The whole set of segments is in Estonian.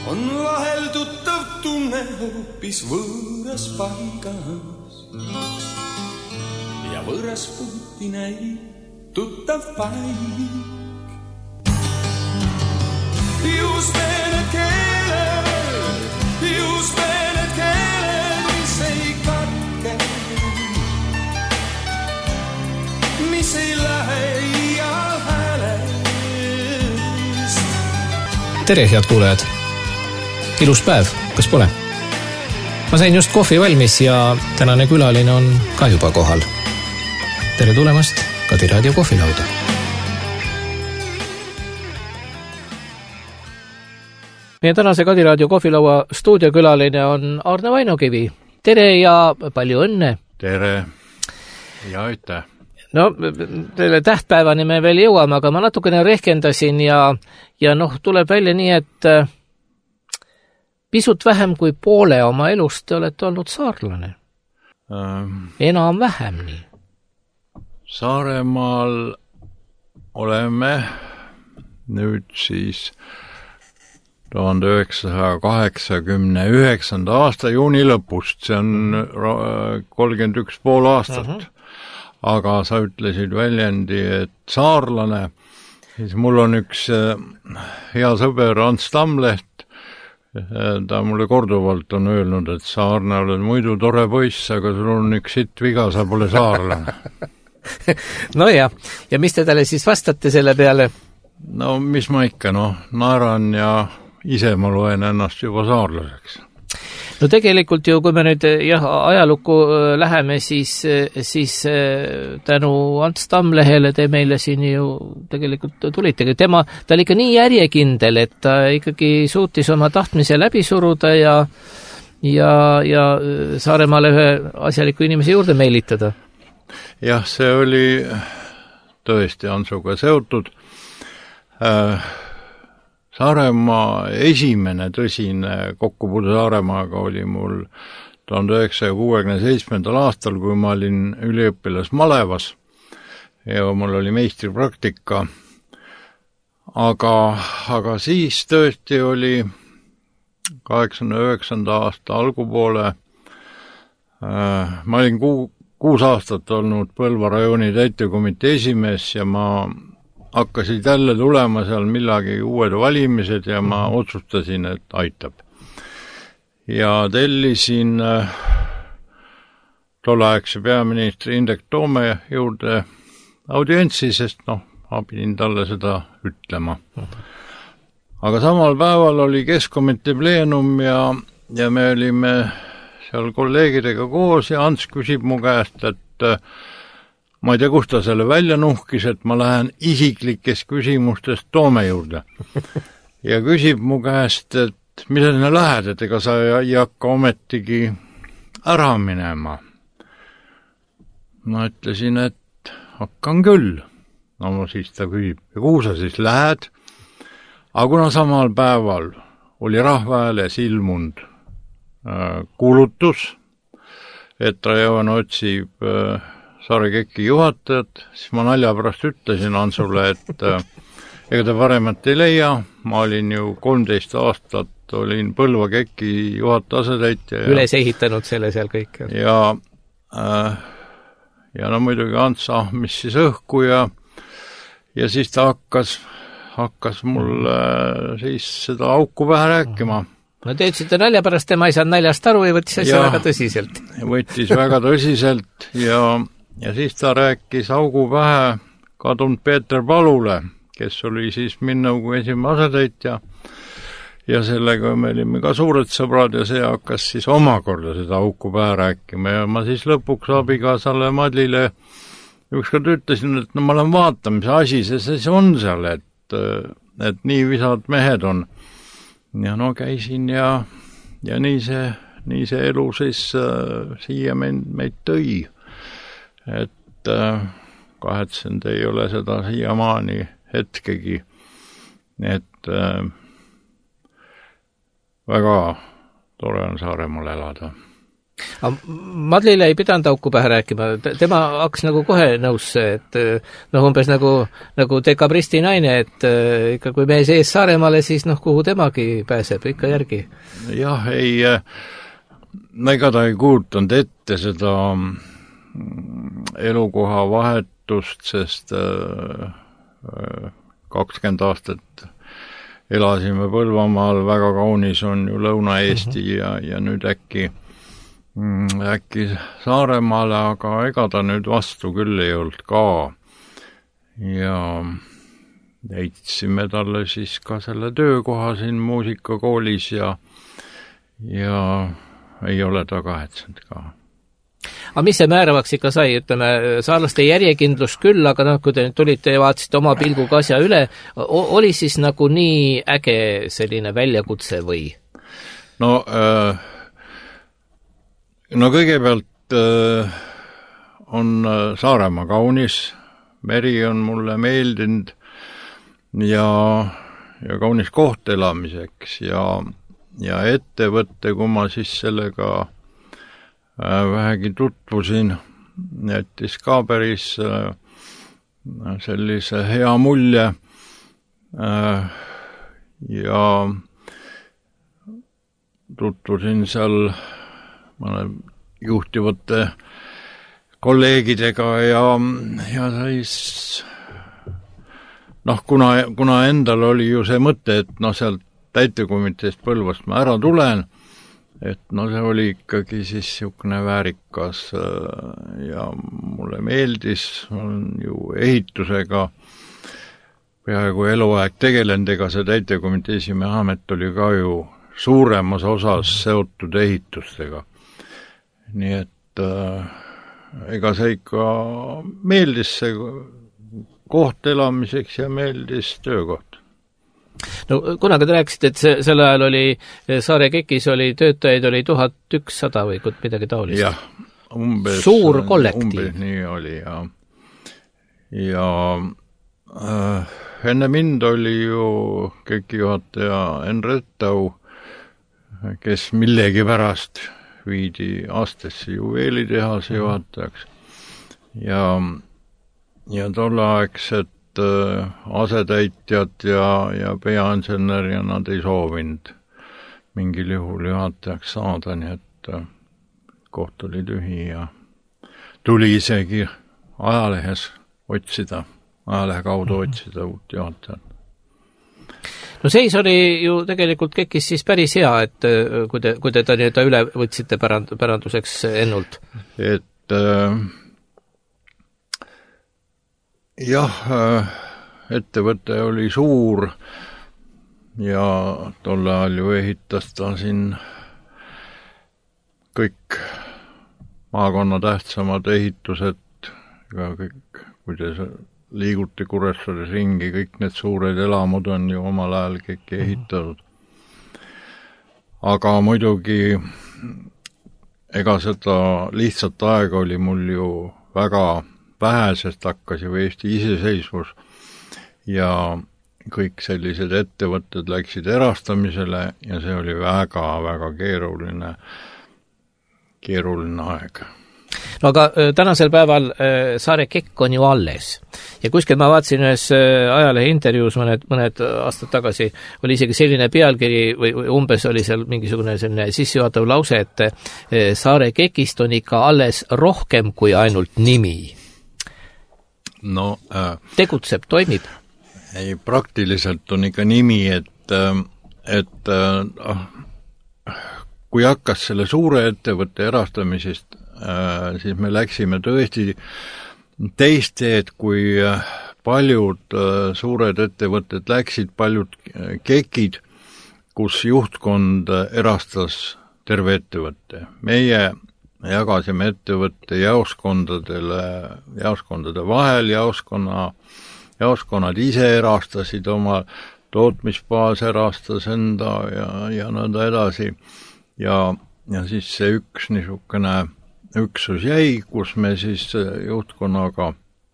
on vahel tuttav tunne hoopis võõras paigas ja võõras puuti näib tuttav paik. Just need keeled, mis ei katke, mis ei lähe iial häälest. Tere, head kuulajad! Ilus päev, kas pole? Ma sain just kohvi valmis ja tänane külaline on ka juba kohal. Tere tulemast Kadi Raadio kohvilauda! Meie tänase Kadi Raadio kohvilaua stuudiokülaline on Aarne Vainokivi. Tere ja palju õnne! Tere ja aitäh! No, teile tähtpäevani me veel jõuame, aga ma natukene rehkendasin ja tuleb välja nii, et pisut vähem kui poole oma elust te olete olnud saarlane. Enam-vähem nii. Saaremaal oleme nüüd siis 1989. aasta juuni lõpust, see on 31,5 aastat. Aga sa ütlesid väljendi, et saarlane, siis mul on üks hea sõber Ants Tamleht, ta mulle korduvalt on öelnud, et Saarne oled muidu tore poiss, aga sul on üks sitt viga, sa pole saarlane. No ja mis te talle siis vastate selle peale? No mis ma ikka, naeran ja ise ma loen ennast juba saarlaseks. No tegelikult ju, kui me nüüd ajalukku läheme, siis tänu Ants Tamlehele te meile siin ju tegelikult tulitegi. Ta oli ikka nii järjekindel, et ta ikkagi suutis oma tahtmise läbi suruda ja Saaremaale ühe asjaliku inimese juurde meelitada. Jah, see oli tõesti Antsuga seotud. Saaremaa esimene tõsine kokkupuude Saaremaaga oli mul 1967. aastal, kui ma olin üliõpilas Malevas ja mul oli meistripraktika. Aga siis tõesti oli 89. aasta algupoole. Ma olin 6 aastat olnud Põlva rajooni täitevkomitee esimees ja ma hakkasid jälle tulema seal millagi uued valimised ja ma otsustasin, et aitab. Ja tellisin tolleaegse peaministri Indrek Toome juurde audientsi, sest ma pidin talle seda ütlema. Aga samal päeval oli keskkomitee pleenum ja me olime seal kolleegidega koos ja Ants küsib mu käest, et ma ei tea, kust ta selle välja nuhkis, et ma lähen isiklikest küsimustest Toome juurde. Ja küsib mu käest, et mida sinna lähed, et ega sa ei hakka ometigi ära minema. Ma ütlesin, et hakkan küll. No siis ta küsib, ja kuhu sa siis lähed? Aga kuna samal päeval oli Rahvahääles ilmunud kuulutus, et Rajoon otsib Saare Keki juhatajat, siis ma nalja pärast ütlesin Ansule, et ega ta paremat ei leia. Ma olin ju 13 aastat, olin Põlva Keki juhataja asetäitja. Üles ehitanud selle seal kõik. Ja muidugi Ants ahmis siis õhku ja siis ta hakkas mulle siis seda auku pähe rääkima. No te ütlesite nalja pärast, tema ei saanud naljast aru ja võttis asja väga tõsiselt. Võttis väga tõsiselt ja siis ta rääkis augu pähe kadunud Peeter Palule, kes oli siis Minnõukogu esimene asetäitja ja sellega me olime ka suured sõbrad ja see hakkas siis omakorda seda auku pähe rääkima ja ma siis lõpuks abikaasale Madlile ükskord ütlesin, et ma lähen vaatan, mis asi see on seal, et nii visad mehed on. Ja käisin ja nii see elu siis siia meid tõi. Et kahetsen, ei ole seda siiamaani hetkegi. Et väga tore on Saaremaal elada. Madlile ei pidanud auku pähe rääkima, tema hakkas nagu kohe nõusse, et umbes nagu dekabristi naine, et ikka kui mees ees Saaremaale, siis kuhu temagi pääseb, ikka järgi. Jah, ega ta ei kuulutanud ette seda elukoha vahetust, sest 20 aastat elasime Põlvamaal, väga kaunis on ju Lõuna-Eesti ja nüüd äkki Saaremaale, aga ega ta nüüd vastu küll ei olnud ka. Ja heitsime talle siis ka selle töökoha siin muusikakoolis ja ei ole ta kahetsenud ka. Aga mis see määravaks ikka sai, ütleme, saarlaste järjekindlus küll, aga kui te nüüd tulite ja vaatasite oma pilguga asja üle, oli siis nagu nii äge selline väljakutse või? No kõigepealt on Saaremaa kaunis, meri on mulle meeldinud ja kaunis koht elamiseks ja ettevõtte, kui ma siis sellega vähegi tutvusin, jättis ka päris sellise hea mulje ja tutvusin seal juhtivate kolleegidega ja siis kuna endal oli ju see mõte, et sealt täitekomiteest Põlvast ma ära tulen, et see oli ikkagi siis niisugune väärikas ja mulle meeldis, ma olen ju ehitusega peaaegu eluaeg tegelenud, ega see täitekomitee esimehe amet oli ka ju suuremas osas seotud ehitustega. Nii et ega see ikka meeldis see koht elamiseks ja meeldis töökoht. No kunagi te rääkisite, et sel ajal oli Saare Kekis oli töötajaid oli 1100 või midagi taolist. Jah, umbes. Suur kollektiiv. Umbes nii oli ja enne mind oli ju Keki juhataja Enretau, kes millegi pärast viidi aastesse juveelitehase juhatajaks ja tolleaegset asetäitjad ja peainsener ja nad ei soovinud mingil juhul juhatajaks saada, nii et koht oli tühi ja tuli isegi ajalehes otsida, ajalehe kaudu otsida uut juhatajat. No seis oli ju tegelikult Kekis siis päris hea, et kui te ta nii-öelda üle võtsite päranduseks ennult. Et jah, ettevõte oli suur ja tolle ajal ju ehitas ta siin kõik maakonna tähtsamad ehitused, kõik, kui te liiguti Kuressaares ringi, kõik need suured elamud on ju omal ajal kõik ehitatud. Aga muidugi ega seda lihtsalt aega oli mul ju väga vähe, sest hakkas ju Eesti iseseisvus ja kõik sellised ettevõtted läksid erastamisele ja see oli väga-väga keeruline aeg. No aga tänasel päeval Saare Kekk on ju alles ja kuskil ma vaatasin ühes ajalehe intervjuus mõned aastad tagasi, oli isegi selline pealkiri või umbes oli seal mingisugune selline sissejuhatav lause, et Saare Kekist on ikka alles rohkem kui ainult nimi. No, tegutseb, toimib? Ei, praktiliselt on ikka nimi, et kui hakkas selle suure ettevõtte erastamisest, siis me läksime tõesti teist teed, kui paljud suured ettevõtted läksid, paljud kekid, kus juhtkond erastas terve ettevõtte. Meie jagasime ettevõtte jaoskondade vahel, jaoskonnad ise erastasid oma tootmisbaas, erastas enda ja nõnda edasi. Ja siis see üks niisugune üksus jäi, kus me siis juhtkonnaga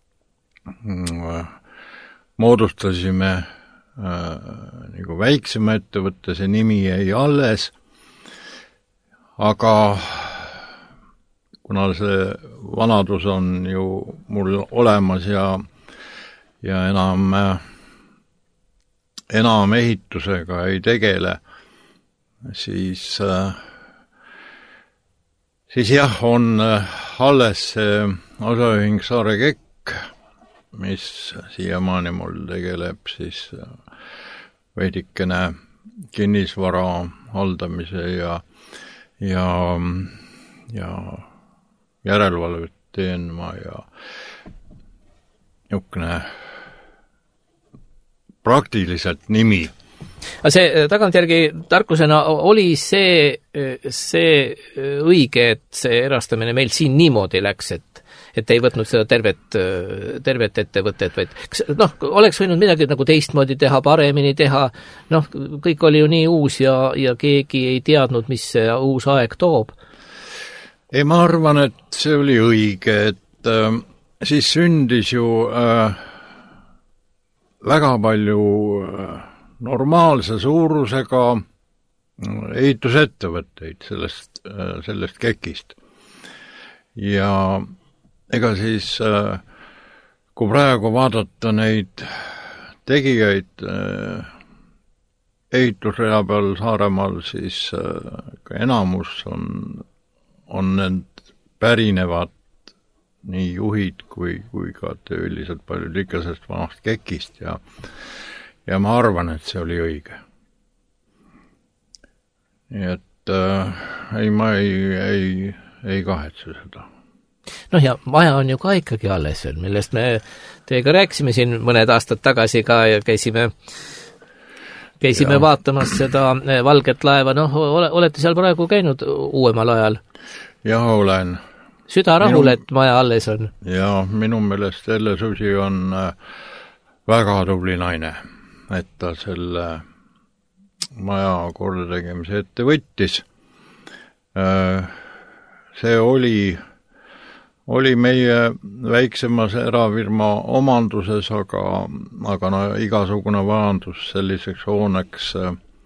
moodustasime nagu väiksema ettevõtte, see nimi jäi alles, aga kuna see vanadus on ju mul olemas ja enam ehitusega ei tegele, siis jah, on alles see osaühing Saare Kekk, mis siiamaani mul tegeleb siis veidikene kinnisvara haldamise ja järelevalvet teen ma ja niisugune praktiliselt nimi. Aga see tagantjärgi tarkusena oli see õige, et see erastamine meil siin niimoodi läks, et ei võtnud seda tervet ettevõtet, vaid oleks võinud midagi nagu teistmoodi teha, paremini teha, kõik oli ju nii uus ja keegi ei teadnud, mis see uus aeg toob. Ei, ma arvan, et see oli õige, et siis sündis ju väga palju normaalse suurusega ehitusettevõtteid sellest Kekist. Ja ega siis, kui praegu vaadata neid tegijaid ehitusrea peal Saaremaal, siis enamus on need pärinevad nii juhid kui ka tööliselt paljud ikka sellest vanast Kekist ja ma arvan, et see oli õige. Nii et ma ei kahetse seda. Ja maja on ju ka ikkagi alles veel, millest me teiega rääkisime siin mõned aastad tagasi ka ja käisime vaatamas seda valget laeva. Olete seal praegu käinud uuemal ajal? Jah, olen. Süda rahul, et maja alles on? Ja minu meelest Elle Susi on väga tubli naine, et ta selle maja korda tegemise ette võttis. See oli meie väiksemas erafirma omanduses, aga igasugune vajadus selliseks hooneks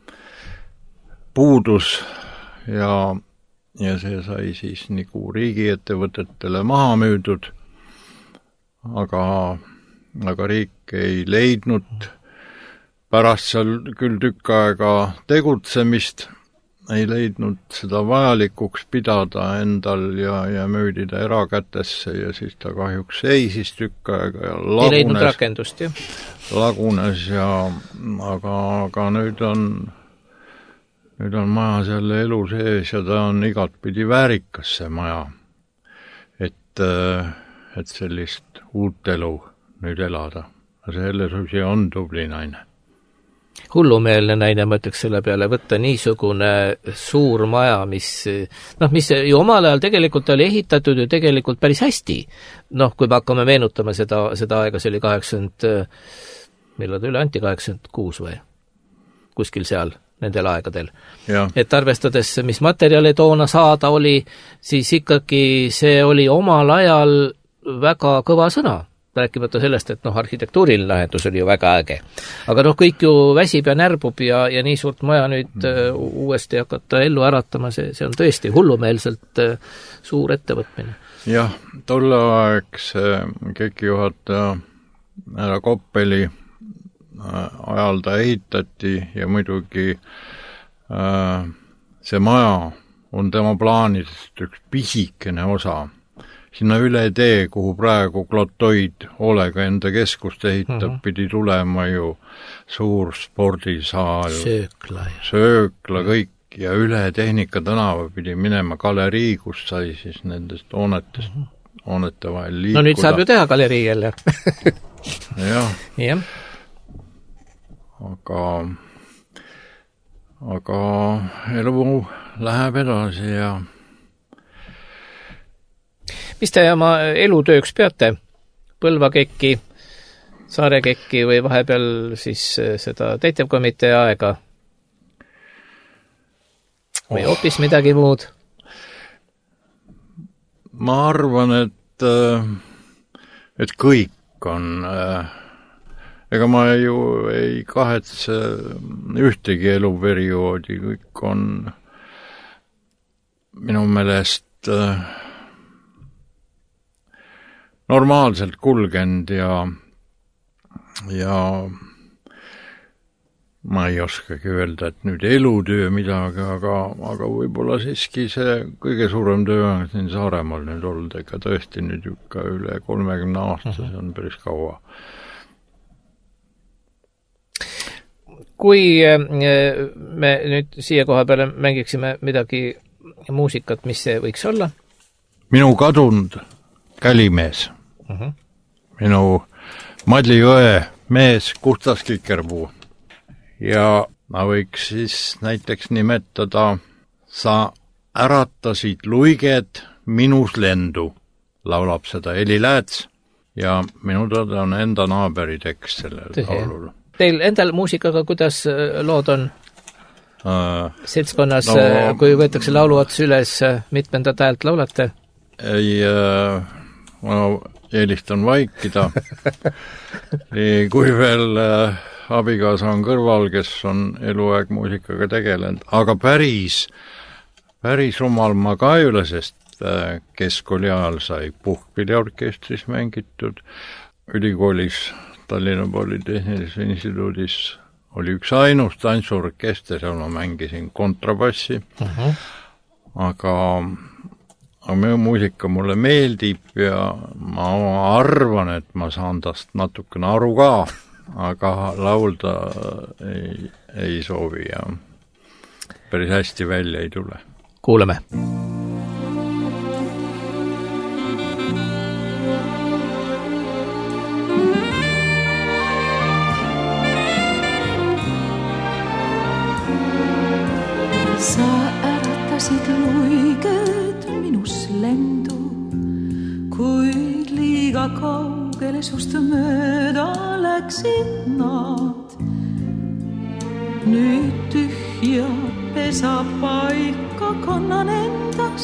puudus ja see sai siis nagu riigiettevõtetele maha müüdud, aga riik ei leidnud pärast seal küll tükk aega tegutsemist, ei leidnud seda vajalikuks pidada endal ja müüdi ta erakätesse ja siis ta kahjuks seisis tükk aega ja lagunes. Ei leidnud rakendust, jah? Lagunes aga nüüd on maja selle elu sees ja ta on igatpidi väärikas see maja, et sellist uut elu nüüd elada. See Elle Susi on tubli naine. Hullumeelne naine, ma ütleks selle peale, võtta niisugune suur maja, mis ju omal ajal tegelikult oli ehitatud ju tegelikult päris hästi. Kui me hakkame meenutama seda aega, see oli 86 või? Kuskil seal nendel aegadel. Ja. Et arvestades, mis materjali toona saada oli, siis ikkagi see oli omal ajal väga kõva sõna. Rääkimata sellest, et arhitektuuriline lahendus oli ju väga äge. Aga kõik ju väsib ja närbub ja nii suurt maja nüüd uuesti hakata ellu äratama, see on tõesti hullumeelselt suur ettevõtmine. Jah, tolle aeg see Keki juhataja härra Koppeli ajal ta ehitati ja muidugi see maja on tema plaanidest üks pisikene osa. Sinna üle tee, kuhu praegu Klotoid hoolega enda keskust ehitab, pidi tulema ju suur spordisaal, söökla kõik ja üle Tehnika tänava pidi minema galerii, kus sai siis nendest hoonete vahel liikuda. Nüüd saab ju teha galerii jälle. Jah. Aga elu läheb edasi ja mis te oma elutööks peate? Põlva Kekki, Saare Kekki või vahepeal siis seda täitevkomitee aega? Või hoopis midagi muud? Ma arvan, et kõik on ega ma ju ei kahetse ühtegi eluperioodi, kõik on minu meelest normaalselt kulgenud ja ma ei oskagi öelda, et nüüd elutöö midagi, aga võib-olla siiski see kõige suurem töö on siin Saaremaal nüüd olnud, ega tõesti nüüd ikka üle 30 aasta, see on päris kaua. Kui me nüüd siia koha peale mängiksime midagi muusikat, mis see võiks olla? Minu kadunud kälimees. Minu Madlijõe mees Kustas Kikerpuu. Ja ma võiks siis näiteks nimetada Sa äratasid luiged minus lendu, laulab seda Eli Lääts ja minu teada on enda naaberi tekst sellel laulul. Teil endal muusikaga kuidas lood on? Seltskonnas, kui võetakse lauluots üles, mitmendat häält laulate? Ei, ma eelistan vaikida. Kui veel abikaasa on kõrval, kes on eluaeg muusikaga tegelenud, aga päris rumal ma ka ei ole, sest keskkooli ajal sai puhkpilliorkestris mängitud, ülikoolis Tallinna Polütehnilises instituudis oli üks ainus tantsuorkester, seal ma mängisin kontrabassi, aga muusika mulle meeldib ja ma arvan, et ma saan tast natukene aru ka, aga laulda ei soovi ja päris hästi välja ei tule. Kuuleme. Sa äratasid luiged minus lendu, kuid liiga kaugele sust mööda läksid nad. Nüüd tühja pesa paika kannan endas,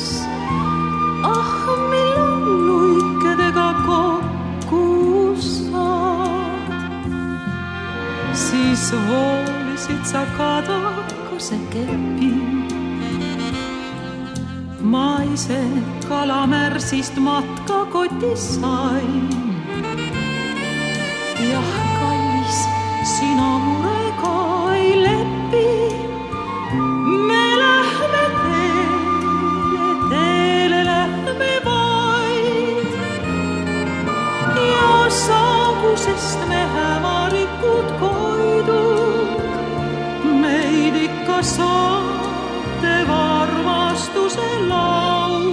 millal luikedega kokku saad. Siis voolisid sa kadakuse kepi, ma ise kalamärsist matkakotis sain. Jah, kallis, sina murega ei lepi, me lähme teele lähme vaid. Ja saagusest me hämarikud koidud, meid ikka saate armastuse laul.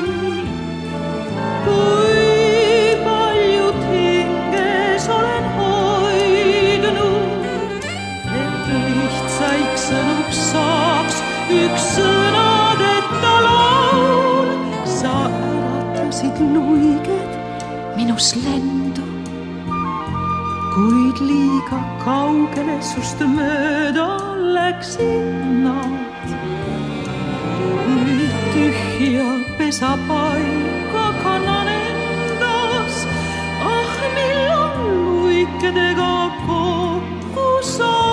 Kui paljud hinges olen hoidnud, et lihtsaiks sõnuks saaks üks sõnadeta laul. Sa äratasid luiged minus lendu, kuid liiga kaugele sust mööda läksid nad. Nüüd tühja pesa paika kannan endas, millal luikedega kokku saad.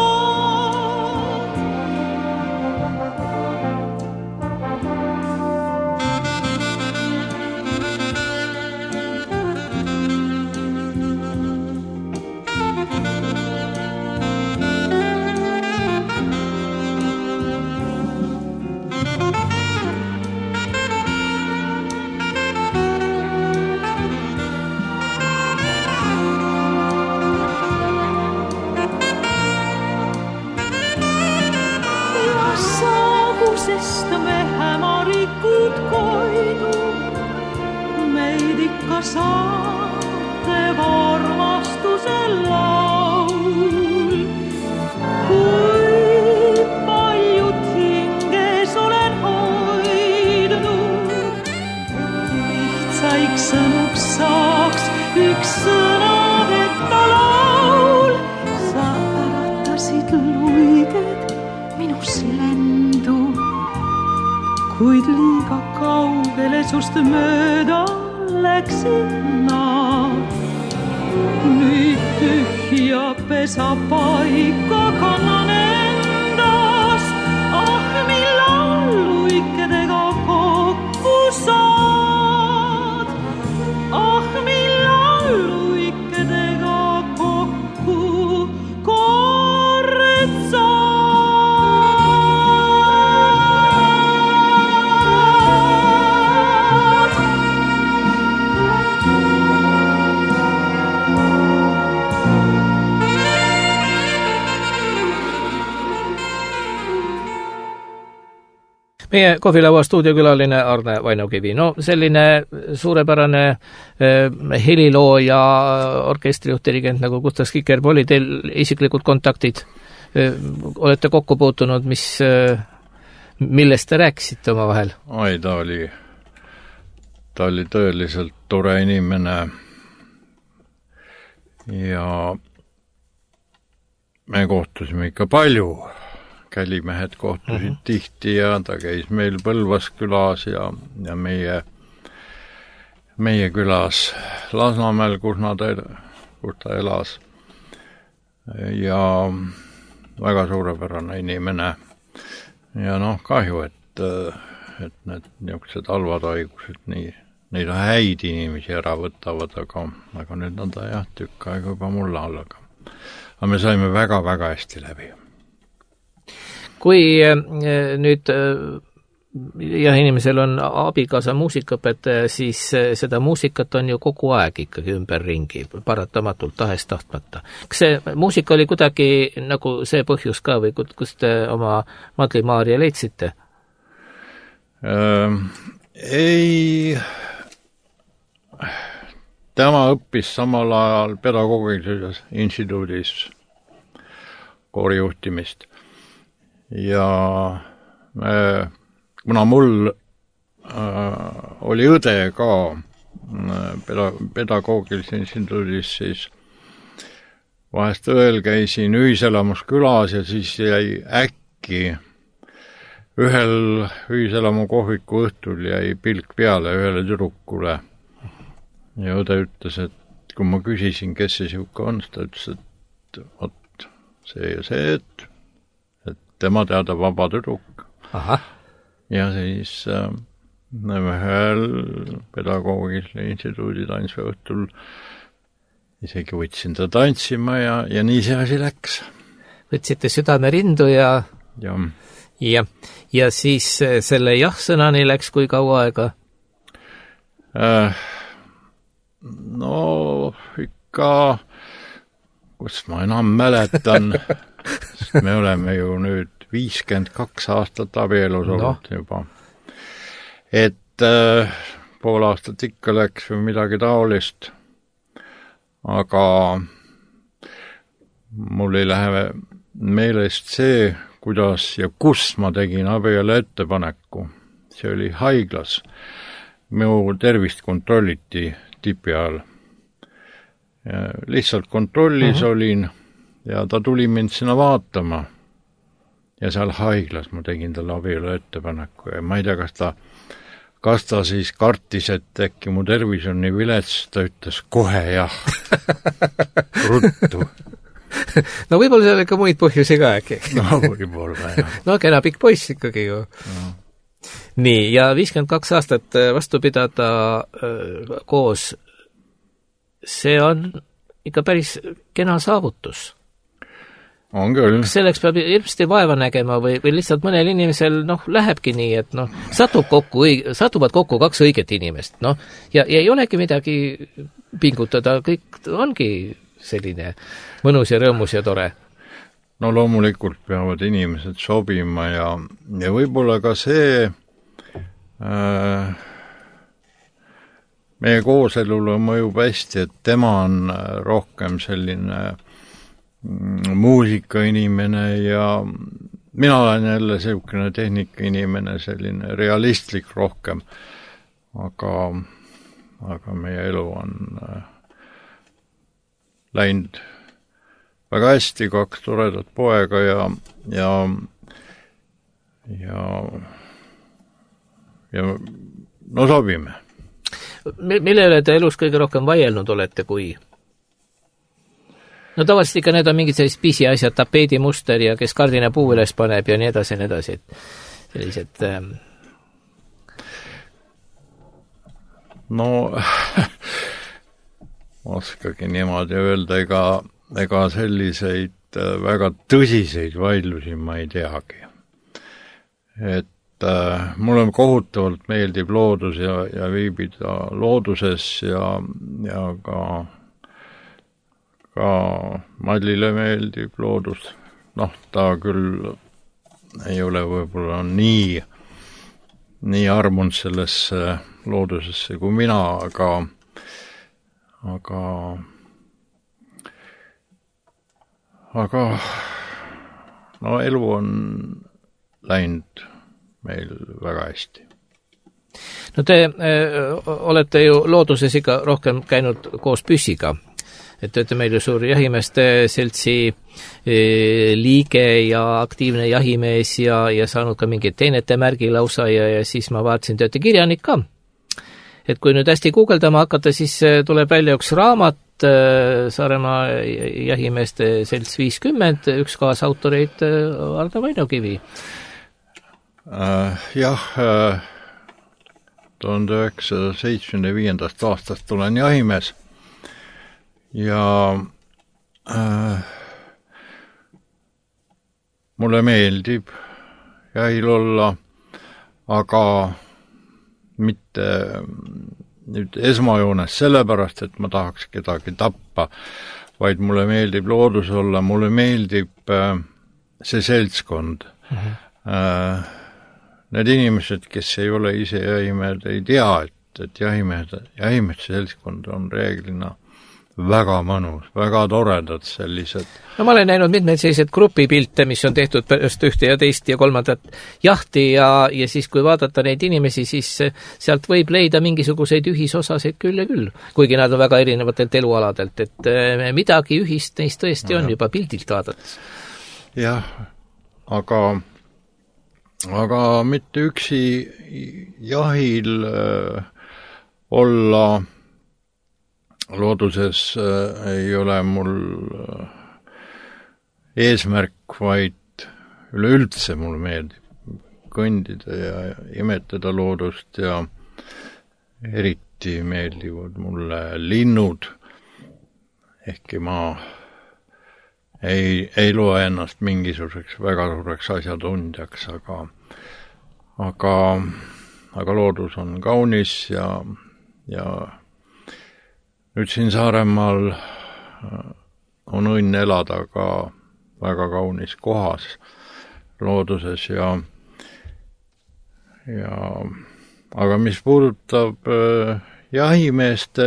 Sest me hämarikud koidud, meid ikka saatev armastuse laul. Kui paljud hinges olen hoidnud, lihtsaiks sõnuks saaks üks sõnadeta laul. Sa äratasid luiged minus lendu, kuid liiga kaugele sust mööda läksid nad. Nüüd tühja pesa paika kannan endas, millal luikedega kokku saad. Millal meie kohvilaua stuudiokülaline Arne Vainokivi. No selline suurepärane heliloo ja orkestrijuht, dirigent nagu Gustav Skikerb, oli teil isiklikud kontaktid? Olete kokku puutunud, millest te rääkisite oma vahel? Ai, ta oli tõeliselt tore inimene ja me kohtusime ikka palju. Kälimehed kohtusid tihti ja ta käis meil Põlvas külas ja meie külas Lasnamäel, kus ta elas. Ja väga suurepärane inimene. Ja kahju, et need niisugused halvad haigused neid häid inimesi ära võtavad, aga nüüd on ta tükk aega juba mulle all, aga me saime väga-väga hästi läbi. Kui nüüd inimesel on abikaasa muusikaõpetaja, siis seda muusikat on ju kogu aeg ikkagi ümberringi, paratamatult tahes tahtmata. Kas see muusika oli kuidagi nagu see põhjus ka või kus te oma Madli Maarja leidsite? Ei, tema õppis samal ajal pedagoogilises instituudis koorijuhtimist ja kuna mul oli õde ka pedagoogilises instituudis, siis vahest õel käisin ühiselamus külas ja siis jäi äkki ühel ühiselamu kohviku õhtul jäi pilk peale ühele tüdrukule ja õde ütles, et kui ma küsisin, kes see siuke on, siis ta ütles, et vot see ja see, et tema teada vaba tüdruk. Aha. Ja siis ühel pedagoogilisel instituudi tantsve õhtul isegi võtsin ta tantsima ja nii see asi läks. Võtsite südame rindu ja siis selle jah-sõnani läks kui kaua aega? No ikka, kus ma enam mäletan, sest me oleme ju nüüd 52 aastat abielus olnud juba. Et pool aastat ikka läks või midagi taolist, aga mul ei lähe meelest see, kuidas ja kus ma tegin abielu ettepaneku. See oli haiglas. Minu tervist kontrolliti tipi all. Lihtsalt kontrollis olin ja ta tuli mind sinna vaatama. Ja seal haiglas ma tegin talle abielu ettepaneku ja ma ei tea, kas ta siis kartis, et äkki mu tervis on nii vilets, ta ütles kohe jah, ruttu. No võib-olla seal ikka muid põhjusi ka äkki. No võib-olla jah. No kena pikk poiss ikkagi ju. No. Nii, ja 52 aastat vastu pidada koos, see on ikka päris kena saavutus. On küll. Selleks peab ilmselt vaeva nägema või lihtsalt mõnel inimesel lähebki nii, et satuvad kokku kaks õiget inimest. Ja ei olegi midagi pingutada, kõik ongi selline mõnus ja rõõmus ja tore. No loomulikult peavad inimesed sobima ja võib-olla ka see meie kooselule mõjub hästi, et tema on rohkem selline muusikainimene ja mina olen jälle selline tehnikainimene, selline realistlik rohkem, aga meie elu on läinud väga hästi, 2 toredat poega ja no sobime. Mille üle te elus kõige rohkem vaielnud olete, kui? No tavaliselt ikka need on mingid sellised pisiasjad, tapeedimuster ja kes kardinapuu üles paneb ja nii edasi. Sellised... No, oskagi niimoodi öelda, ega selliseid väga tõsiseid vaidlusi ma ei teagi. Et mulle kohutavalt meeldib loodus ja viibida looduses ja ka Madlile meeldib loodus. Ta küll ei ole võib-olla nii nii armunud sellesse loodusesse kui mina, aga no elu on läinud meil väga hästi. No te olete ju looduses ikka rohkem käinud koos püssiga, et olete meil ju suur jahimeeste seltsi liige ja aktiivne jahimees ja saanud ka mingid teenete märgi lausa ja siis ma vaatasin, te olete kirjanik ka. Et kui nüüd hästi guugeldama hakata, siis tuleb välja üks raamat Saaremaa jahimeeste selts 50, üks kaasautoreid Ardo Vainokivi. Jah, 1975. aastast olen jahimees ja mulle meeldib jahil olla, aga mitte nüüd esmajoones sellepärast, et ma tahaks kedagi tappa, vaid mulle meeldib loodus olla, mulle meeldib see seltskond. Need inimesed, kes ei ole ise jahimehed, ei tea, et jahimehed seltskond on reeglina väga mõnus, väga toredad sellised. No ma olen näinud mitmeid sellised grupipilte, mis on tehtud pärast ühte ja teist ja kolmandat jahti ja siis kui vaadata neid inimesi, siis sealt võib leida mingisuguseid ühisosasid küll ja küll, kuigi nad on väga erinevatelt elualadelt, et midagi ühist neist tõesti on juba pildilt vaadates. Jah, aga mitte üksi jahil olla looduses ei ole mul eesmärk, vaid üleüldse mulle meeldib kõndida ja imetleda loodust ja eriti meeldivad mulle linnud, ehkki ma ei loe ennast mingisuguseks väga suureks asjatundjaks, aga loodus on kaunis ja nüüd siin Saaremaal on õnn elada ka väga kaunis kohas looduses ja aga mis puudutab jahimeeste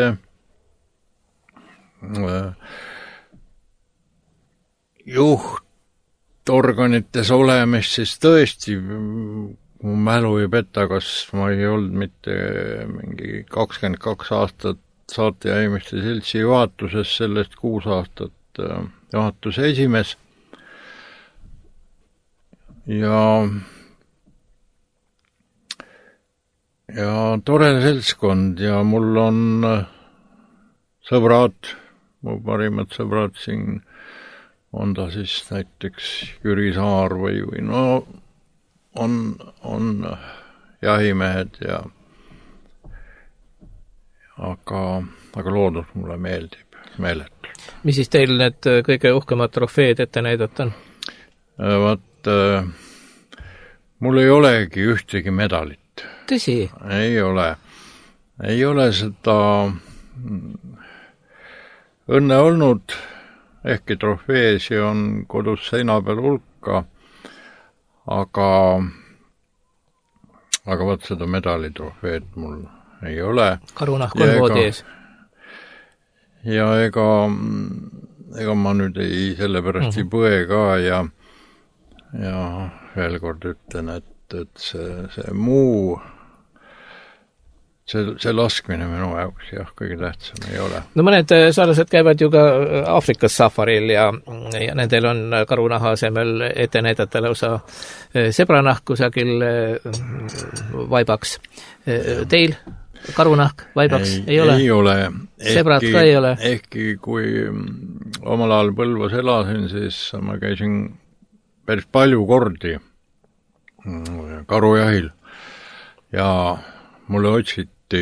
juhtorganites olemist, siis tõesti mu mälu ei peta, kas ma ei olnud mitte mingi 22 aastat saate jahimeeste seltsi juhatuses, sellest 6 aastat juhatuse esimees. Ja tore seltskond ja mul on sõbrad, mu parimad sõbrad siin, on ta siis näiteks Jüri Saar või no on jahimehed ja aga loodus mulle meeldib meeletult. Mis siis teil need kõige uhkemad trofeed ette näidata on? Mul ei olegi ühtegi medalit. Tõsi? Ei ole seda õnne olnud, ehkki trofeesi on kodus seina peal hulka, aga võt seda medalitrofeed mul ei ole. Karunahk on voodi ees. Ja ega ma nüüd sellepärast ei põe ka ja veel kord ütlen, et see muu, see laskmine minu jaoks kõige tähtsam ei ole. No mõned saarlased käivad ju ka Aafrikas safaril ja nendel on karunaha asemel ette näidata lausa sebranahk kusagil vaibaks. Teil karunahk vaibaks ei ole? Ei ole. Sebrad ka ei ole? Ehkki kui omal ajal Põlvas elasin, siis ma käisin päris palju kordi karujahil ja mulle otsiti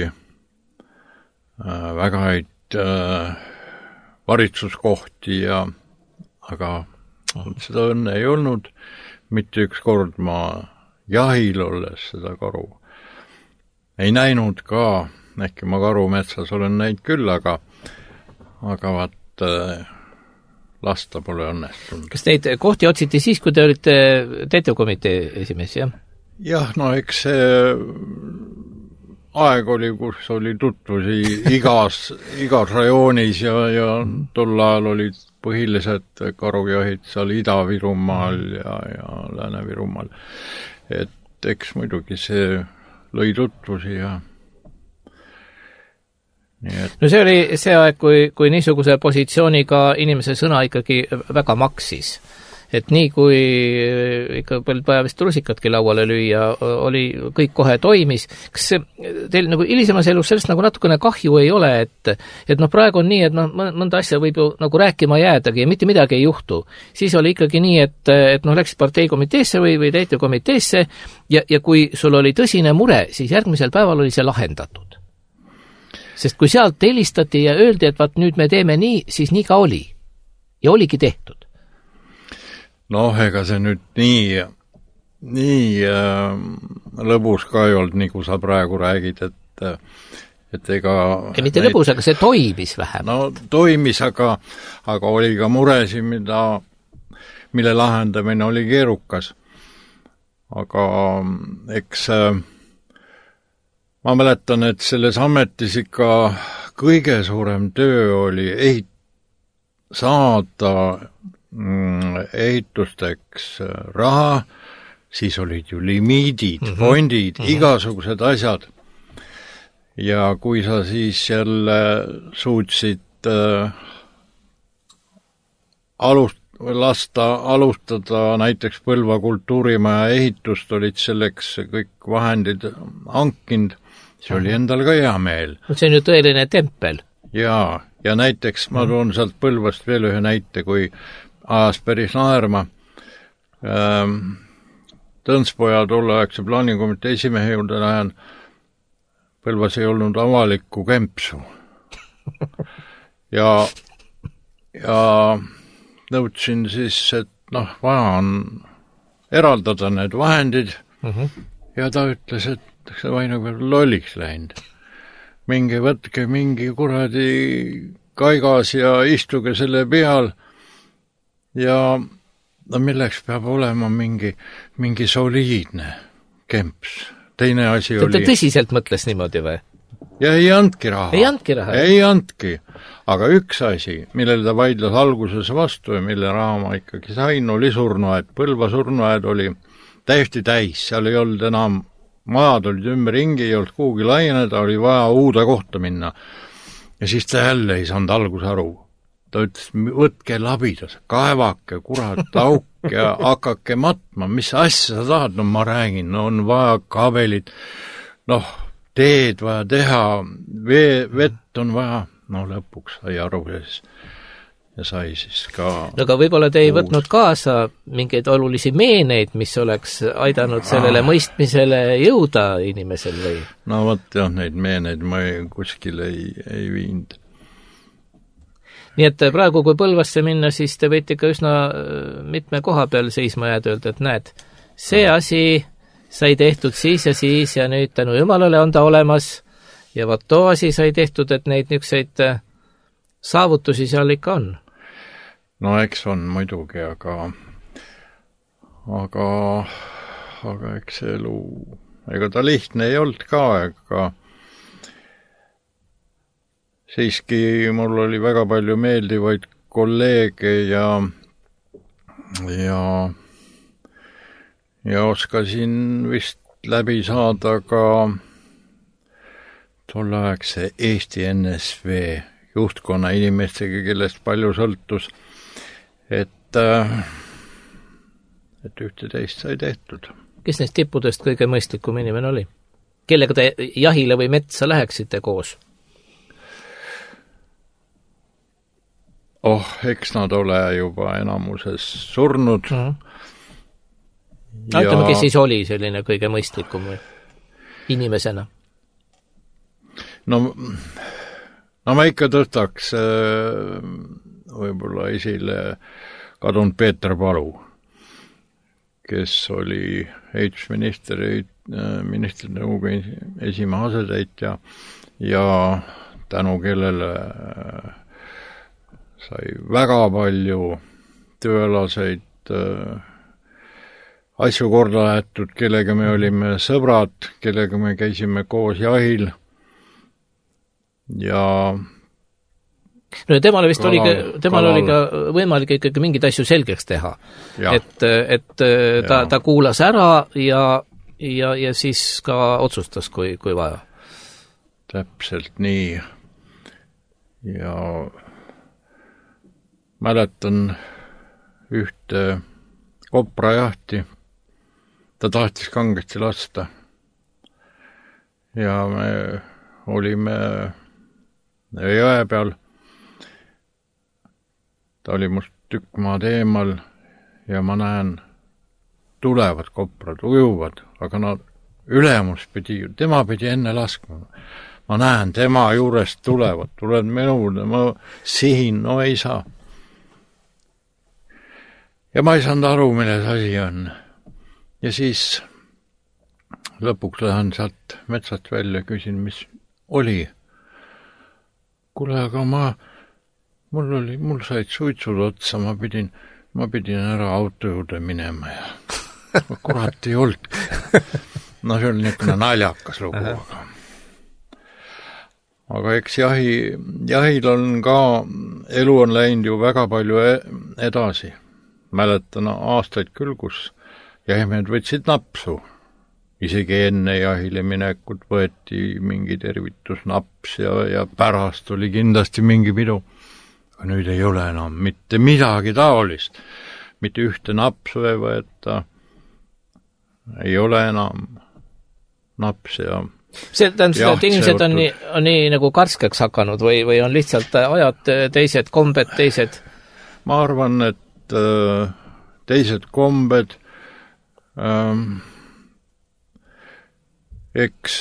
väga häid varitsuskohti aga seda õnne ei olnud. Mitte üks kord ma jahil olles seda karu ei näinud ka, äkki ma karumetsas olen näinud küll, aga vaat lasta pole õnnestunud. Kas neid kohti otsiti siis, kui te olite täitevkomitee esimees, jah? jah, no eks see aeg oli, kus oli tutvusi igas rajoonis ja tol ajal olid põhilised karujahid seal Ida-Virumaal ja Lääne-Virumaal. Et eks muidugi see lõi tutvusi ja nii et... No see oli see aeg, kui niisuguse positsiooniga inimese sõna ikkagi väga maksis. Et nii kui ikka polnud vaja vist rusikatki lauale lüüa, oli, kõik kohe toimis. Kas teil nagu hilisemas elus sellest nagu natukene kahju ei ole, et praegu on nii, et mõnda asja võib ju nagu rääkima jäädagi ja mitte midagi ei juhtu. Siis oli ikkagi nii, et läksid parteikomiteesse või täitevkomiteesse ja kui sul oli tõsine mure, siis järgmisel päeval oli see lahendatud. Sest kui sealt helistati ja öeldi, et vaat nüüd me teeme nii, siis nii ka oli. Ja oligi tehtud. Noh, ega see nüüd nii lõbus ka ei olnud, nagu sa praegu räägid, et ega... Ja mitte lõbus, aga see toimis vähem. No toimis, aga oli ka muresi, mille lahendamine oli keerukas. Aga eks ma mäletan, et selles ametis ikka kõige suurem töö oli saada ehitusteks raha, siis olid ju limiidid, fondid, igasugused asjad. Ja kui sa siis jälle suutsid alustada näiteks Põlva kultuurimaja ehitust, olid selleks kõik vahendid hankinud, see oli endal ka hea meel. See on ju tõeline tempel. Ja näiteks ma toon sealt Põlvast veel ühe näite, kui ajas päris naerma. Tõnspoja tolleaegse plaanikomitee esimehe juurde lähen, Põlvas ei olnud avalikku kempsu. Ja nõudsin siis, et vaja on eraldada need vahendid ja ta ütles, et see vainu peab lolliks läinud. Võtke mingi kuradi kaigas ja istuge selle peal ja milleks peab olema mingi soliidne kemps. Teine asi oli... Ta tõsiselt mõtles niimoodi või? Ja ei andki raha. Ei andki. Aga üks asi, millele ta vaidles alguses vastu ja mille raha ma ikkagi sain, oli surnuaed. Põlva surnuaed oli täiesti täis, seal ei olnud enam, majad olid ümberringi, ei olnud kuhugi laieneda, oli vaja uude kohta minna. Ja siis ta jälle ei saanud algus aru. Ta ütles, võtke labidas, kaevake, kurat, auk ja hakake matma, mis asja sa tahad? No ma räägin, on vaja kabelit, teed vaja teha, vett on vaja, lõpuks sai aru ja sai siis ka... No aga võib-olla te ei võtnud kaasa mingeid olulisi meeneid, mis oleks aidanud sellele mõistmisele jõuda inimesel või? No võt jah, neid meeneid ma kuskil ei viinud. Nii et praegu, kui Põlvasse minna, siis te võite ka üsna mitme koha peal seisma jääda öelda, et näed, see asi sai tehtud siis ja nüüd tänu Jumalale on ta olemas ja vaat too asi sai tehtud, et neid niisuguseid saavutusi seal ikka on. No eks on muidugi, aga eks see elu, ega ta lihtne ei olnud ka, ega siiski mul oli väga palju meeldivaid kolleege ja oskasin vist läbi saada ka tolleaegse Eesti NSV juhtkonna inimestega, kellest palju sõltus, et ühte-teist sai tehtud. Kes neist tippudest kõige mõistlikum inimene oli? Kellega te jahile või metsa läheksite koos? Eks nad ole juba enamuses surnud. Ütleme, kes siis oli selline kõige mõistlikum või inimesena? No ma ikka tõstaks võib-olla esile kadunud Peeter Palu, kes oli ehitusminister, ministrinõukogu esimehe asetäitja ja tänu kellele sai väga palju tööalaseid asju korda lähetud, kellega me olime sõbrad, kellega me käisime koos jahil ja no temal vist oli ka võimalik ikkagi mingeid asju selgeks teha. Et ta kuulas ära ja siis ka otsustas, kui vaja. Täpselt nii. Ja mäletan ühte koprajahti. Ta tahtis kangesti lasta. Ja me olime jõe peal. Ta oli must tükk maad eemal ja ma näen, tulevad koprad, ujuvad, aga nad ülemus tema pidi enne laskma. Ma näen, tema juurest tulevad minule, ma sihin, no ei saa. Ja ma ei saanud aru, milles asi on. Ja siis lõpuks lähen sealt metsast välja, küsin, mis oli. Kuule, aga mul said suitsud otsa, ma pidin ära auto juurde minema ja kurat ei olnud. No see oli niisugune naljakas lugu. Aga eks jahil on ka, elu on läinud ju väga palju edasi. Mäletan aastaid küll, kus jahimehed võtsid napsu. Isegi enne jahile minekut võeti mingi tervitusnaps ja pärast oli kindlasti mingi pidu. Aga nüüd ei ole enam mitte midagi taolist. Mitte ühte napsu ei võeta. Ei ole enam naps ja see tähendab, et inimesed on nii nagu karskeks hakanud või on lihtsalt ajad teised, kombed teised? Ma arvan, et teised kombed eks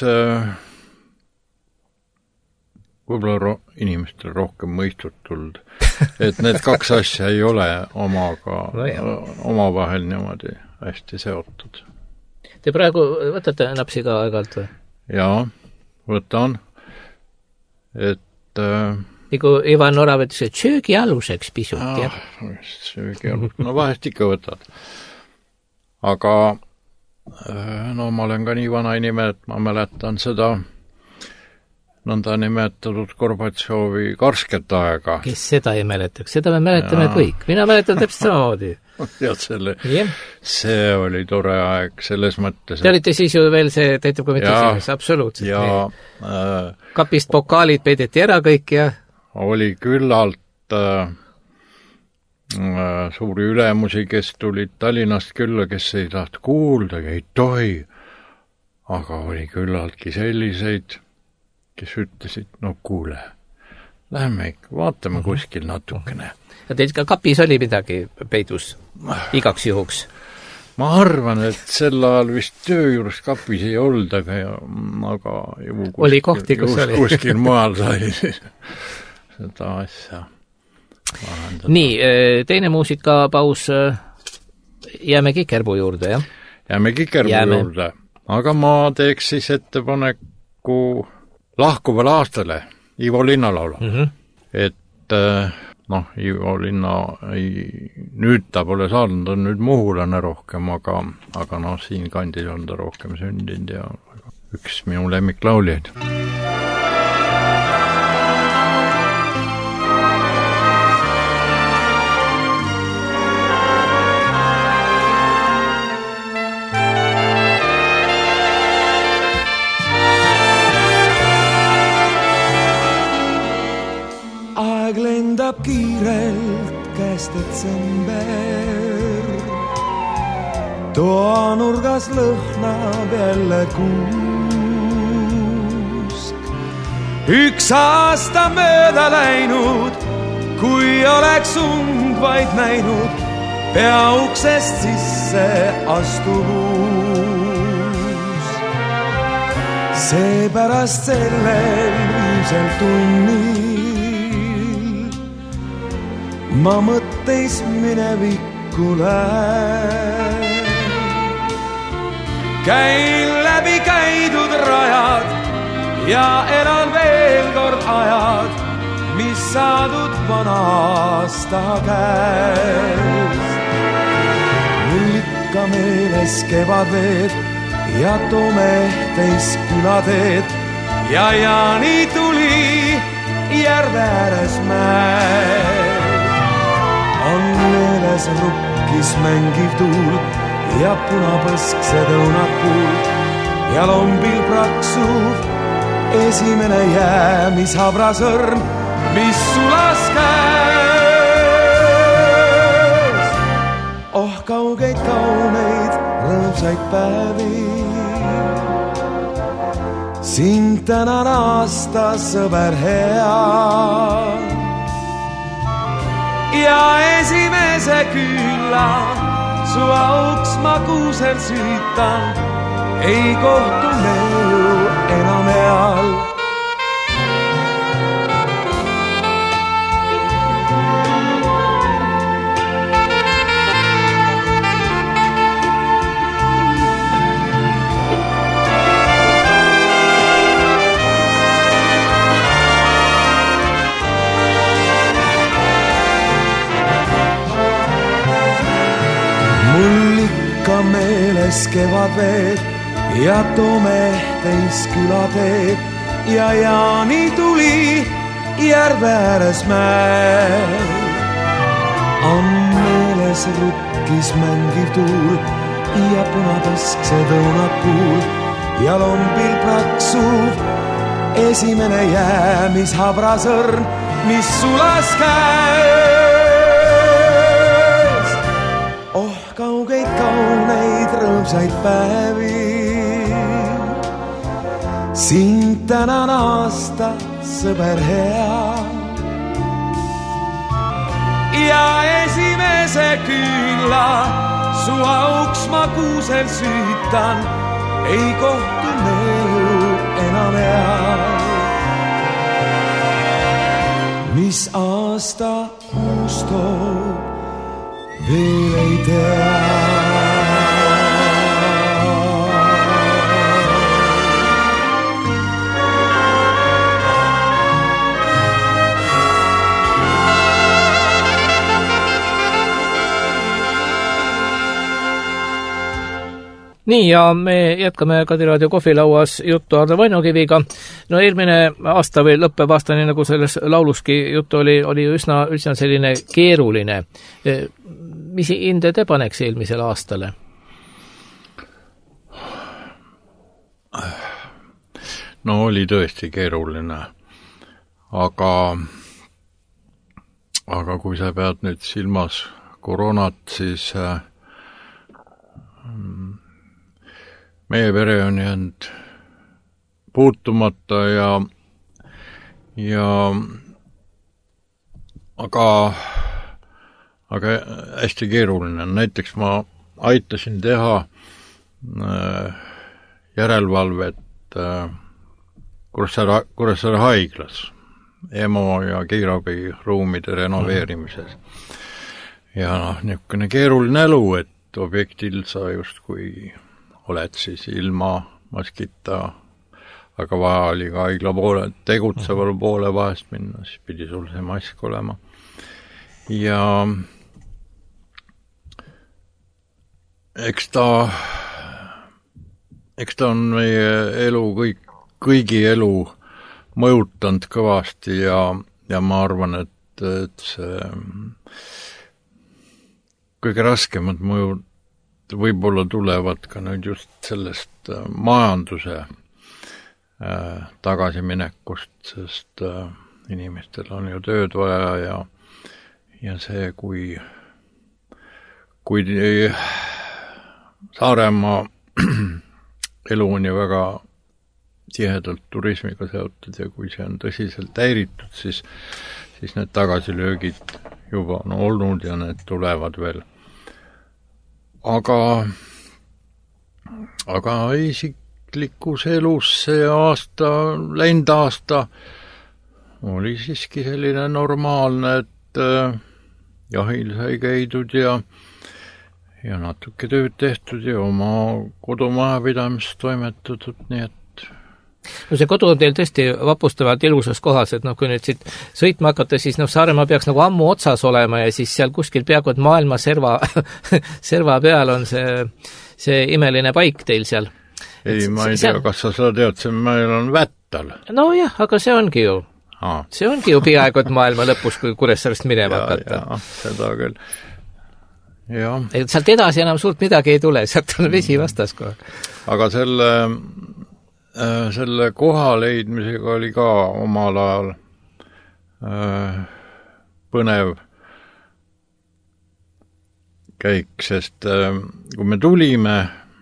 võib-olla inimestel rohkem mõistut tuld, et need kaks asja ei ole omavahel niimoodi hästi seotud. Te praegu võtate napsi ka aeg-alt või? Jaa, võtan. Et nagu Ivan Orav ütles, et söögi aluseks pisut. Söögi aluseks, no vahest ikka võtad. Aga no ma olen ka nii vana inimene, et ma mäletan seda nõnda nimetatud Gorbatšovi karsket aega. Kes seda ei mäletaks? Seda me mäletame kõik. Mina mäletan täpselt samamoodi. See oli tore aeg selles mõttes. Te olite siis ju veel see täitevkomitee, absoluutselt. Ja kapist pokaalid peideti ära kõik ja oli küllalt suuri ülemusi, kes tulid Tallinnast külla, kes ei taht kuulda, ei tohi. Aga oli küllaltki selliseid, kes ütlesid, no kuule, lähme ikka, vaatame kuskil natukene. Ja teil ka kapis oli midagi peidus igaks juhuks? Ma arvan, et sel ajal vist töö juures kapis ei olnud, aga oli kohti, kus oli. Kuskil mujal sai seda asja vahendada. Nii, teine muusikapaus, jääme Kikerbu juurde, jah? Jääme Kikerbu juurde, aga ma teeks siis ettepaneku lahkuval aastale Ivo Linna laula. Et Ivo Linna nüüd ta pole saanud, on nüüd muhulane rohkem, aga siin kandis on ta rohkem sündinud ja üks minu lemmiklauljaid. Aeg lendab kiirelt käest detsember. Toanurgas lõhnab jälle kuusk. Üks aasta mööda läinud, kui oleks und vaid näinud, pea uksest sisse astuvuus. Seepärast sellel viimsel tunnil ma mõtteis minevikule. Käin läbi käidud rajad ja elan veel kord ajad, mis saadud vana aasta käest. Nüüd ikka meeles kevadveed ja tomehteis külateed ja Jaani tuli järve ääres mäel. On meeles rukkis mängiv tuul ja punapõsksed õunad kuul ja lombil praksuv esimene jäämishabrasõrm, mis sulas käes. Oh, kaugeid kauneid rõõmsaid päevi, sind tänan aasta, sõber hea. Ja esimese külla su auks ma kuusel süütan, ei kohtu me ju enam eal. Mul ikka meeles kevadveed ja tomehteis külateed ja Jaani tuli järve ääres mäel. On meeles rukkis mängiv tuul ja punapõsksed õunad kuul ja lombil praksuv esimene jäämishabrasõrm, mis sulas käes. Oh, kaugeid kauneid rõõmsaid päevi, sind tänan aasta, sõber hea. Ja esimese külla su auks ma kuusel süütan, ei kohtu me ju enam eal. Mis aasta uus toob, veel ei tea. Nii, ja me jätkame Kadiraadio kohvilauas juttu Ardo Vainokiviga. No eelmine aasta või lõppev aasta, nii nagu selles lauluski juttu oli üsna selline keeruline. Mis hinde te paneks eelmisele aastale? No oli tõesti keeruline, aga kui sa pead nüüd silmas koroonat, siis meie pere on jäänud puutumata aga hästi keeruline. Näiteks ma aitasin teha järelevalvet Kuressaare haiglas EMO ja kiirabi ruumide renoveerimises. Ja niisugune keeruline elu, et objektil sa justkui oled siis ilma maskita, aga vaja oli ka haigla poole, tegutseval poole vahest minna, siis pidi sul see mask olema. Ja eks ta on meie elu, kõigi elu mõjutanud kõvasti ja ma arvan, et see kõige raskemad mõjud võib-olla tulevad ka nüüd just sellest majanduse tagasiminekust, sest inimestel on ju tööd vaja ja see, kui Saaremaa elu on ju väga tihedalt turismiga seotud ja kui see on tõsiselt häiritud, siis need tagasilöögid juba on olnud ja need tulevad veel. Aga isiklikus elus see aasta, läinud aasta oli siiski selline normaalne, et jahil sai käidud ja natuke tööd tehtud ja oma kodumajapidamist toimetatud, nii et No see kodu on teil tõesti vapustavalt ilusas kohas, et kui nüüd siit sõitma hakata, siis Saaremaa peaks nagu ammu otsas olema ja siis seal kuskil peaaegu et maailma serva peal on see imeline paik teil seal. Ei, ma ei tea, kas sa seda tead, see meil on Vättal. No jah, aga see ongi ju. See ongi ju peaaegu et maailma lõpus, kui Kuressaarest minema hakata. Ja, seda küll. Ja. Sealt edasi enam suurt midagi ei tule, sealt on vesi vastas kohe. Aga selle koha leidmisega oli ka omal ajal põnev käik, sest kui me tulime,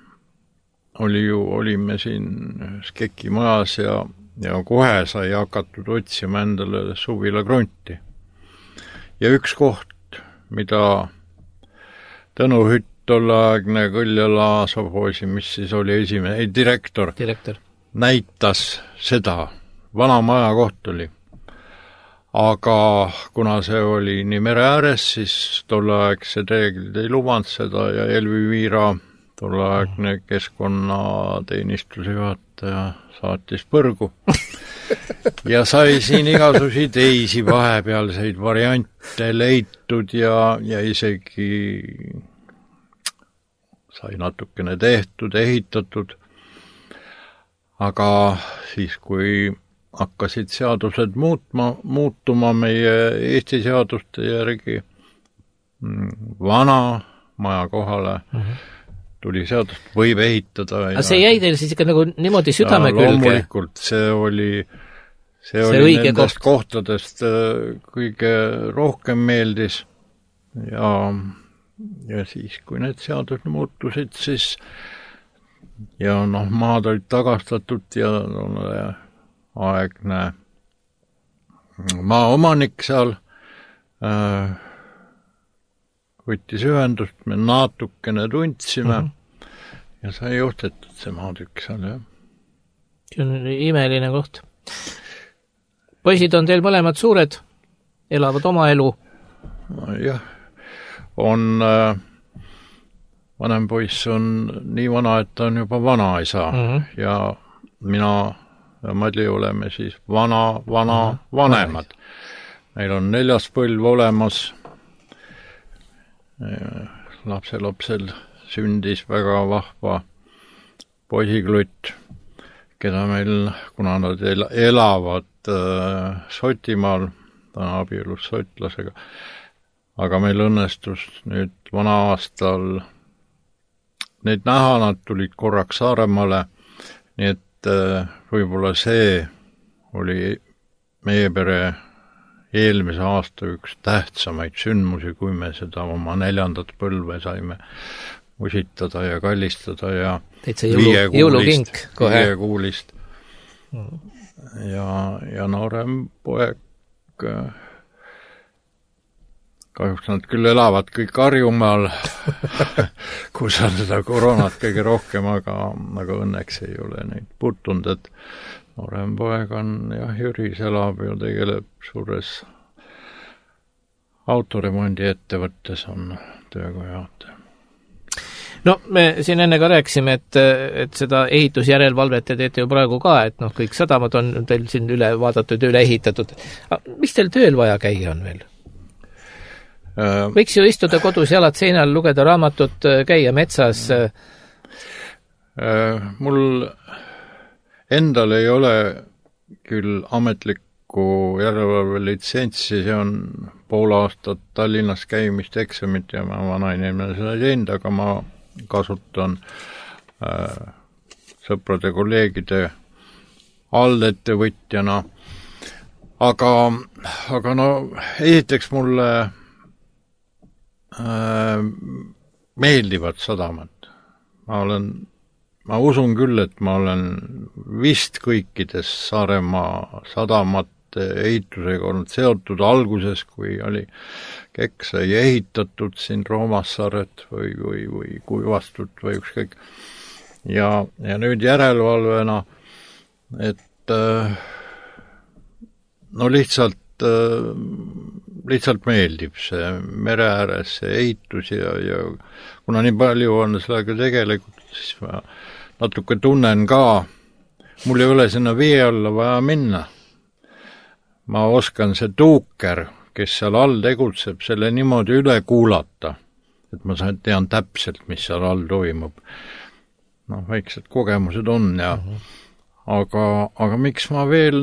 olime siin Skeki majas ja kohe sai hakatud otsima endale suvila krunti. Ja üks koht, mida Tõnu Hütt, tolleaegne Kõljala sovhoosi, mis siis oli esimene, direktor. Näitas seda, vana maja koht oli. Aga kuna see oli nii mere ääres, siis tolleaegsed reeglid ei lubanud seda ja Elvi Viira, tolleaegne keskkonnateenistuse juhataja, saatis põrgu. Ja sai siin igasusi teisi vahepealseid variante leitud ja isegi sai natukene tehtud, ehitatud. Aga siis, kui hakkasid seadused muutuma meie Eesti seaduste järgi vana maja kohale, tuli seadust, võib ehitada. Aga see jäi teil siis ikka nagu niimoodi südame külge? Loomulikult, see oli nendest kohtadest kõige rohkem meeldis ja siis, kui need seadused muutusid, siis ja maad olid tagastatud ja aegne maaomanik seal võttis ühendust, me natukene tundsime ja sai ostetud see maatükk seal, jah. See on imeline koht. Poisid on teil mõlemad suured, elavad oma elu? Jah, on vanem poiss on nii vana, et ta on juba vanaisa ja mina ja Madli oleme siis vanemad. Meil on 4. põlv olemas. Lapselapsel sündis väga vahva poisiklutt, keda meil, kuna nad elavad Sotimaal, ta on abielus sotlasega, aga meil õnnestus nüüd vana aastal neid näha, nad tulid korraks Saaremaale, nii et võib-olla see oli meie pere eelmise aasta üks tähtsamaid sündmusi, kui me seda oma 4. põlve saime usitada ja kallistada ja viiekuulist. Ja noorem poeg, kahjuks nad küll elavad kõik Harjumaal, kus on seda koroonat kõige rohkem, aga õnneks ei ole neid puutunud, et noorem poeg on, Jüri elab ja tegeleb suures autoremondi ettevõttes, on töökojaataja. No me siin enne ka rääkisime, et seda ehitusjärelevalvet te teete ju praegu ka, et kõik sadamad on teil siin üle vaadatud ja üle ehitatud. Mis teil tööl vaja käia on veel? Võiks ju istuda kodus jalad seinal, lugeda raamatut, käia metsas? Mul endal ei ole küll ametlikku järelevalve litsentsi, see on pool aastat Tallinnas käimist, eksamit ja ma vanainimene seda ei teinud, aga ma kasutan sõprade kolleegide allettevõtjana. Aga esiteks mulle meeldivad sadamad. Ma usun küll, et ma olen vist kõikides Saaremaa sadamate ehitusega olnud seotud alguses, kui oli Keksai ehitatud siin Roomassaaret või Kuivastut või ükskõik. Ja nüüd järelevalvena, et lihtsalt meeldib see mere ääres, see ehitus ja kuna nii palju on sellega tegelikult, siis ma natuke tunnen ka mul ei ole sinna vee alla vaja minna. Ma oskan see tuuker, kes seal all tegutseb, selle niimoodi üle kuulata, et ma tean täpselt, mis seal all toimub. Väiksed kogemused on ja aga miks ma veel,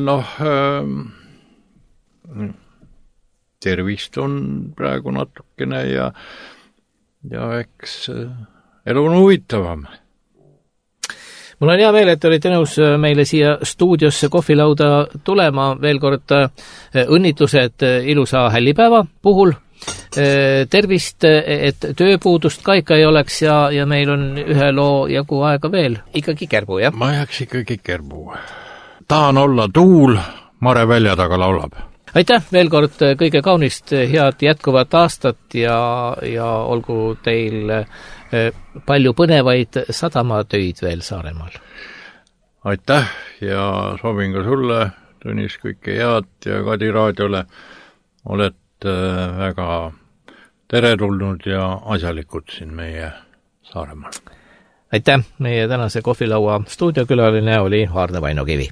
tervist on praegu natukene ja eks elu on huvitavam. Mul on hea meel, et olite nõus meile siia stuudiosse kohvilauda tulema. Veel kord õnnitlused ilusa hällipäeva puhul. Tervist, et tööpuudust ka ikka ei oleks ja meil on ühe loo jagu aega veel. Ikkagi Kerbu, jah? Ma jääks ikkagi Kerbu. Tahan olla tuul, Mare välja taga laulab. Aitäh veel kord kõige kaunist, head jätkuvat aastat ja olgu teil palju põnevaid sadamatöid veel Saaremaal. Aitäh ja soovin ka sulle, Tõnis, kõike head ja Kadi raadiole. Oled väga teretulnud ja asjalikud siin meie Saaremaal. Aitäh, meie tänase kohvilaua stuudiokülaline oli Aarne Vainokivi.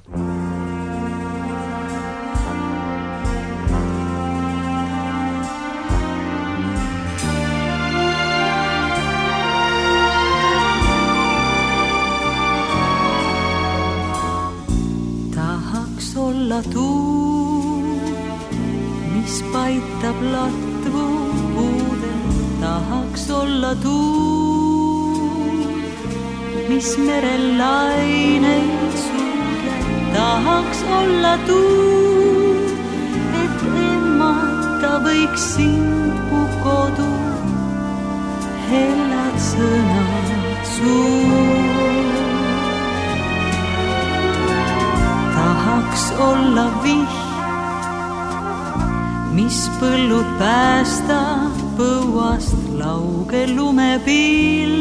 Olla tuul, mis paitab latvu puudel. Tahaks olla tuul, mis merel laineid suudleb. Tahaks olla tuul, et emmata võiks sind mu kodu. Hellad sõnad suul. Tahaks olla vihm, mis põllud päästab põuast lauge lumepill,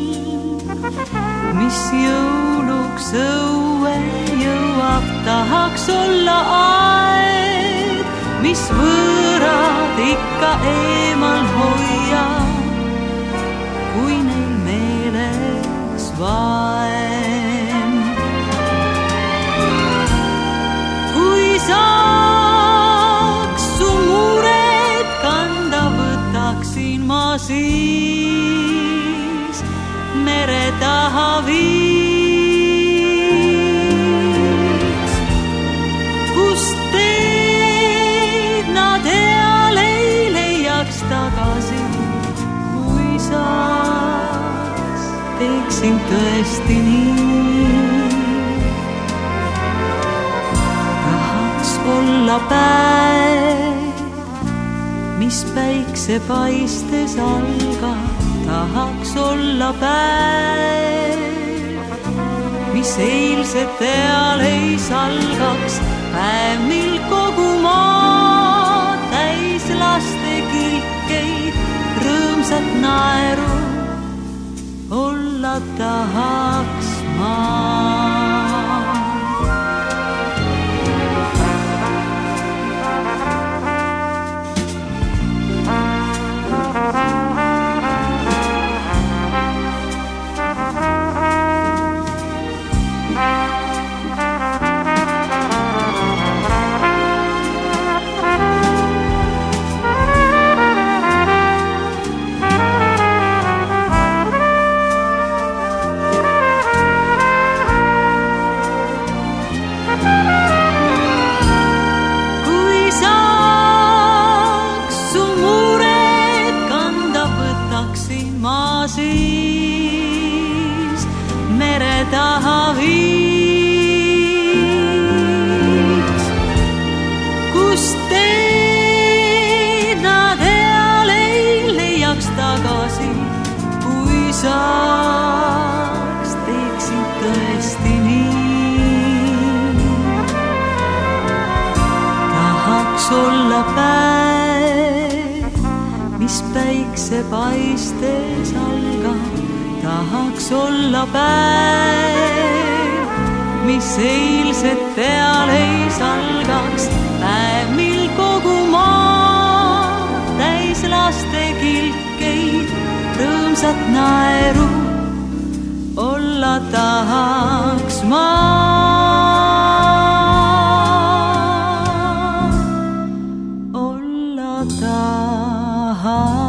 mis jõuluks õue jõuab. Tahaks olla aed, mis võõrad ikka eemal hoiab, kui neil meeles vaen. Saaks su mured kanda, võtaksin ma siis mere taha viiks, kus teed nad eal ei leiaks tagasi. Kui saaks, teeksin tõesti nii. Olla päev, mis päikse paistes algab. Tahaks olla päev, mis eilsete ajal ei salgaks. Päev, mil kogu maa täis laste kilkeid, rõõmsat naeru olla tahaks maa. Saaks, teeksin tõesti nii. Tahaks olla päev, mis päikse paistes algab. Tahaks olla päev, mis eilsete ajal ei salgaks. Päev, mil kogu maa täis laste kilkeid, rõõmsat naeru olla tahaks maa. tahaks